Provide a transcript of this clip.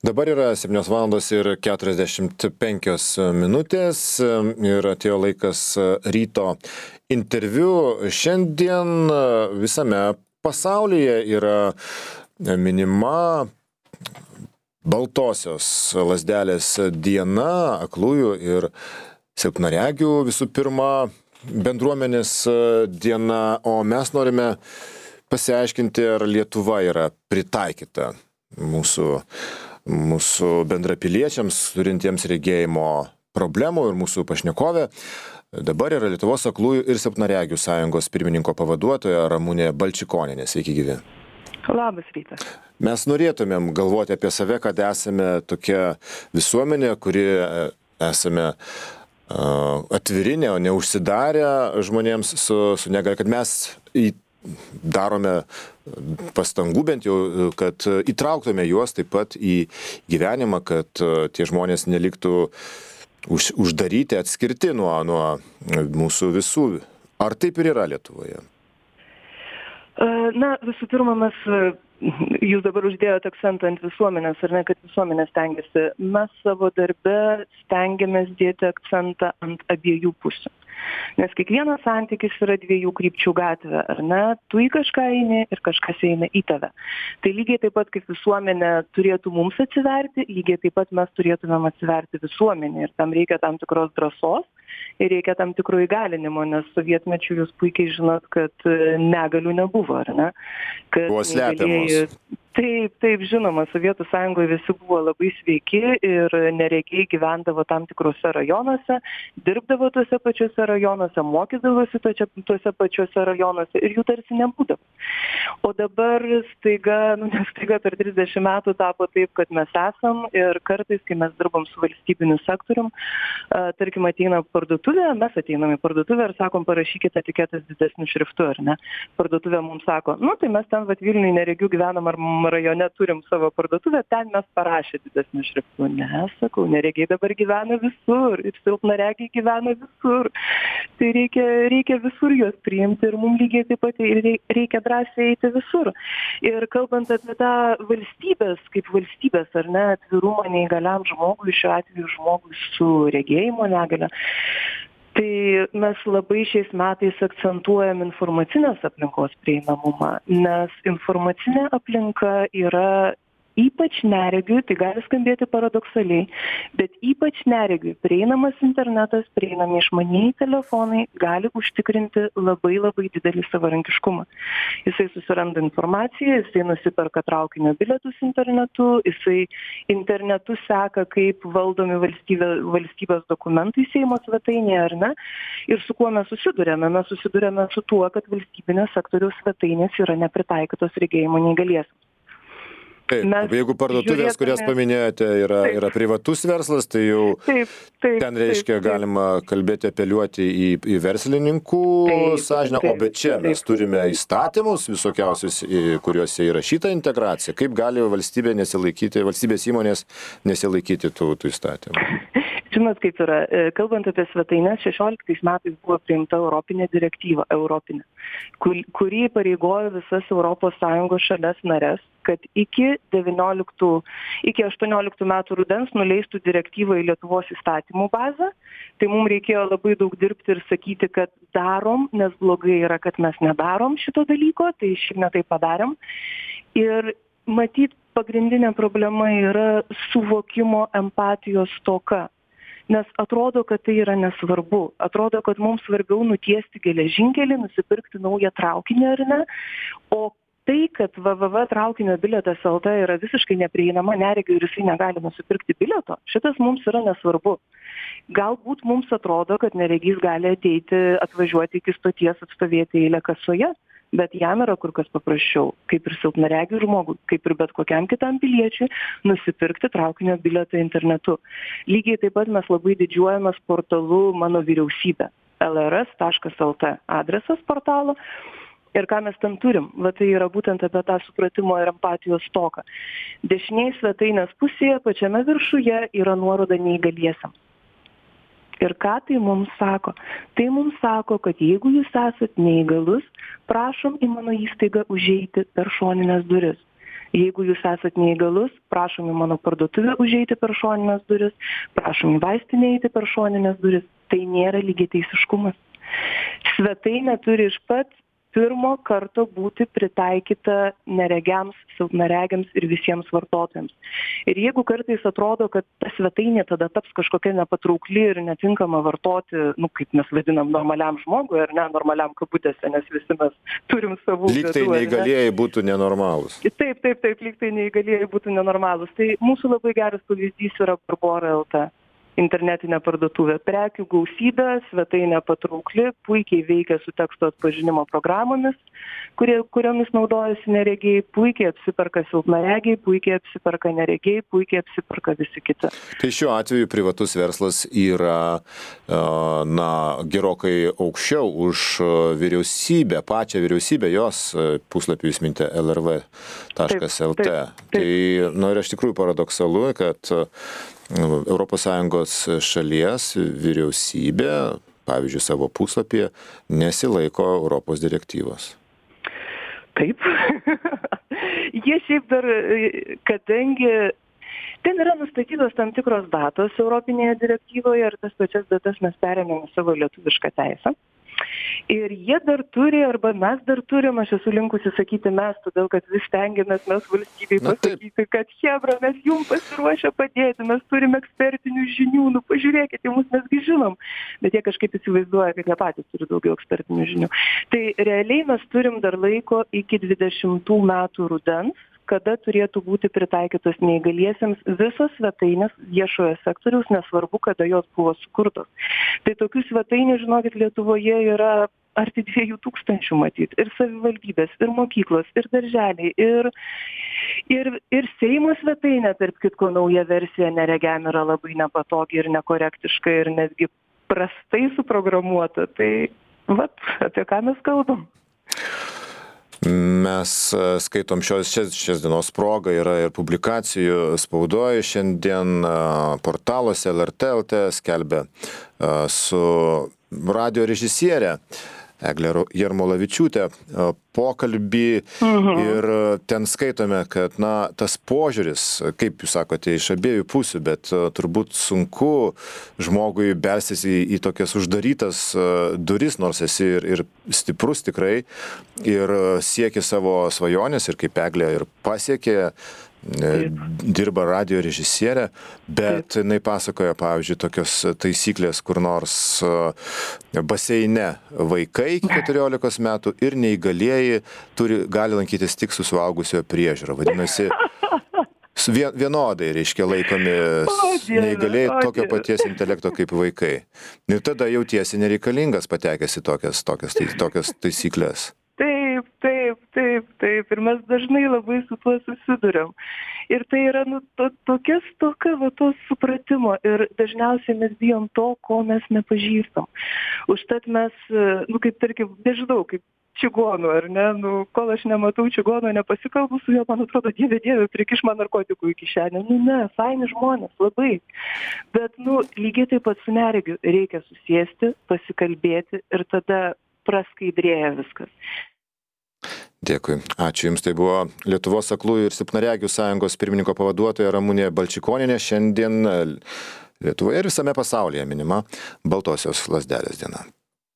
Dabar yra 7:45 ir atėjo laikas ryto interviu. Šiandien visame pasaulyje yra minima baltosios lazdelės diena, aklųjų ir silpnaregių visų pirma bendruomenės diena, o mes norime pasiaiškinti, ar Lietuva yra pritaikyta mūsų bendrapiliečiams, turintiems regėjimo problemų, ir mūsų pašnekovė dabar yra Lietuvos aklųjų ir silpnaregių sąjungos pirmininko pavaduotoja Ramunė Balčikonienė. Sveiki gyvi. Labas rytas. Mes norėtumėm galvoti apie save, kad esame tokia visuomenė, kuri esame atviri, neužsidarę žmonėms su negalia, kad mes darome pastangų bent jau, kad įtrauktume juos taip pat į gyvenimą, kad tie žmonės neliktų uždaryti, atskirti nuo mūsų visų. Ar taip ir yra Lietuvoje? Na, visų pirma, jūs dabar uždėjote akcentą ant visuomenės, ar ne, kad visuomenė stengiasi. Mes savo darbe stengiamės dėti akcentą ant abiejų pusių. Nes kiekvienas santykis yra dviejų krypčių gatvė, ar ne? Tu į kažką eini ir kažkas eina į tave. Tai lygiai taip pat kaip visuomenė turėtų mums atsiverti, lygiai taip pat mes turėtumėm atsiverti visuomenį. Ir tam reikia tam tikros drąsos ir reikia tam tikro įgalinimo, nes sovietmečiu jūs puikiai žinot, kad negalių nebuvo, ar ne? Buvo slepiamos. Taip, žinoma, Sovietų sąjungoje visi buvo labai sveiki ir neregiai gyvendavo tam tikrose rajonuose, dirbdavo tuose pačiuose rajonuose, mokydavosi tuose pačiuose rajonuose ir jų tarsi nebūdavo. O dabar staiga per 30 metų tapo taip, kad mes esam ir kartais, kai mes dirbam su valstybiniu sektorium, tarkim ateina parduotuvė, mes ateinam į parduotuvę ir sakom, parašykite etiketes didesniu šriftu, ar ne? Parduotuvė mums sako, tai mes ten Vilniuj neregių gyvenam ar rajone turim savo parduotuvę, ten mes parašė didesniu šriftu. Ne, sakau, neregiai dabar gyvena visur ir silpnaregiai gyvena visur. Tai reikia visur juos priimti ir mums lygiai taip pat reikia drąsiai eiti visur. Ir kalbant apie tą valstybės, ar ne, atvirumą neįgaliam žmogui, šiuo atveju žmogui su regėjimo negalia, tai mes labai šiais metais akcentuojam informacinės aplinkos prieinamumą, nes informacinė aplinka yra ypač neregiui, tai gali skambėti paradoksaliai, bet ypač neregiui prieinamas internetas, prieinami išmanieji telefonai gali užtikrinti labai labai didelį savarankiškumą. Jisai susiranda informaciją, jisai nusiperka traukinio bilietus internetu, jisai internetu seka, kaip valdomi valstybės dokumentai Seimo svetainėje, ar ne? Ir su kuo mes susidurėme? Mes susidurėme su tuo, kad valstybinės sektoriaus svetainės yra nepritaikytos regėjimo neįgaliesiems. Taip, jeigu parduotuvės, kurias paminėjote, yra privatus verslas, tai jau ten reiškia galima kalbėti, apeliuoti į verslininkų sąžinę, o bet čia mes turime įstatymus visokiausius, kuriuose įrašyta integracija. Kaip gali valstybės įmonės nesilaikyti tų įstatymų? Žinot, kaip yra, kalbant apie svetainės, 16 metais buvo priimta Europinė direktyva, kuri pareigojo visas ES šalies narės, kad iki 18 metų rudens nuleistų direktyvą į Lietuvos įstatymų bazę. Tai mums reikėjo labai daug dirbti ir sakyti, kad darom, nes blogai yra, kad mes nedarom šito dalyko, tai šiaip netai padarėm. Ir matyt, pagrindinė problema yra suvokimo empatijos stoka. Nes atrodo, kad tai yra nesvarbu. Atrodo, kad mums svarbiau nutiesti geležinkelį, nusipirkti naują traukinį, ar ne? O tai, kad traukinio bilietas LT yra visiškai neprieinama neregiui ir jisai negali nusipirkti bilieto, šitas mums yra nesvarbu. Galbūt mums atrodo, kad neregys gali atvažiuoti iki stoties, atstovėti eilę kasoje, bet jam yra kur kas paprasčiau, kaip ir silpnaregių žmogui, kaip ir bet kokiam kitam piliečiui, nusipirkti traukinio bilietą internetu. Lygiai taip pat mes labai didžiuojamės portalu Mano vyriausybė, lrs.lt adresas portalo. Ir ką mes ten turim? Tai yra būtent apie tą supratimo ir empatijos stoką. Dešiniai svetainės pusėje, pačiame viršuje, yra nuoroda neįgaliesiams. Ir ką tai mums sako? Tai mums sako, kad jeigu jūs esat neįgalus, prašom į mano įstaigą užeiti per šoninės duris. Jeigu jūs esat neįgalus, prašom į mano parduotuvę užeiti per šoninės duris, prašom į vaistinę eiti per šoninės duris. Tai nėra lygiateisiškumas. Svetainė turi iš pat pirmo karto būti pritaikyta neregiams, silpnaregiams ir visiems vartotojams. Ir jeigu kartais atrodo, kad ta svetainė tada taps kažkokia nepatraukli ir netinkama vartoti, kaip mes vadinam, normaliam žmogui ar ne, normaliam kabutėse, nes visi mes turim savų lyg tai neįgalieji būtų nenormalūs. Taip, lyg tai neįgalieji būtų nenormalūs. Tai mūsų labai geras pavyzdys yra Barbora LT. Internetinė parduotuvė. Prekių gausybė, svetainė patraukli, puikiai veikia su teksto atpažinimo programomis, kuriomis naudojasi neregiai, puikiai apsiperka silpnaregiai, puikiai apsiperka neregiai, puikiai apsiperka visi kiti. Tai šiuo atveju privatus verslas yra gerokai aukščiau už vyriausybę, pačią vyriausybę, jos puslapį jūs minite lrv.lt. Tai yra iš tikrųjų paradoksalu, kad ES šalies vyriausybė, pavyzdžiui, savo puslapyje nesilaiko Europos direktyvos. Taip. Jie šiaip dar, kadangi ten yra nustatytos tam tikros datos Europinėje direktyvoje ir tas pačias datas mes perėmėme savo lietuvišką teisę. Ir jie dar turi, arba mes dar turim, aš esu linkusi sakyti mes, todėl kad vis stengiamės mes valstybei pasakyti, kad hebra, mes jums pasiruošę padėti, mes turim ekspertinių žinių, pažiūrėkite, mesgi žinom. Bet jie kažkaip įsivaizduoja, kad jie patys turi daugiau ekspertinių žinių. Tai realiai mes turim dar laiko iki 20 metų rudens, kada turėtų būti pritaikytos neįgaliesiems visos svetainės viešojo sektoriaus, nesvarbu, kada jos buvo sukurtos. Tai tokių svetainių, žinokit, Lietuvoje yra arti 2000 matyt. Ir savivaldybės, ir mokyklos, ir darželiai, ir Seimo svetainė, tarp kitko, nauja versija neregiam yra labai nepatogi ir nekorektiška ir netgi prastai suprogramuota. Tai apie ką mes kalbam? Mes skaitom šios dienos progą, yra ir publikacijų spaudoje šiandien portaluose LRT.lt skelbia su radio režisierė Eglė Jarmolavičiūtė pokalbį ir ten skaitome, kad tas požiūris, kaip jūs sakote, iš abiejų pusių, bet turbūt sunku žmogui belsis į tokias uždarytas duris, nors esi ir stiprus tikrai ir sieki savo svajonės ir kaip Eglė ir pasiekė, dirba radio režisierė, bet jinai pasakoja, pavyzdžiui, tokios taisyklės, kur nors baseine vaikai iki 14 metų ir neįgalieji gali lankytis tik su suaugusiojo priežiūra. Vadinasi, vienodai, reiškia, laikomi neįgalieji tokio paties intelekto kaip vaikai. Ir tada jautiesi nereikalingas patekęs į tokias taisyklės. Taip. Ir mes dažnai labai su tuo susiduriam. Ir tai yra tokia stoka to supratimo. Ir dažniausiai mes bijom to, ko mes nepažįstam. Užtat mes, kaip tarkim, nežinau, kaip čigonų, ar ne? Kol aš nematau čigono, nepasikalbu su juo, man atrodo, dieve, prikiš man narkotikų į kišenę. Ne, faini žmonės, labai. Bet, lygiai taip pat su neregiu reikia susėsti, pasikalbėti ir tada praskaidrėja viskas. Dėkui. Ačiū Jums. Tai buvo Lietuvos aklųjų ir silpnaregių sąjungos pirmininko pavaduotoja Ramunė Balčikonienė. Šiandien Lietuvoje ir visame pasaulyje minima Baltosios lazdelės diena.